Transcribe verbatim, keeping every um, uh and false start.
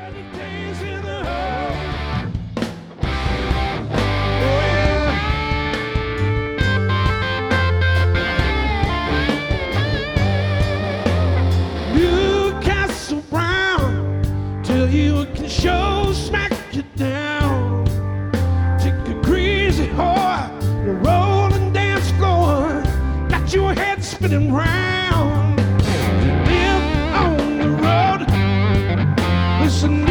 Days in the hole. Oh, yeah. Newcastle Brown, till you can show, smack you down. Take a crazy whore, the rolling dance floor, got your head spinning round. You live on the road, listen.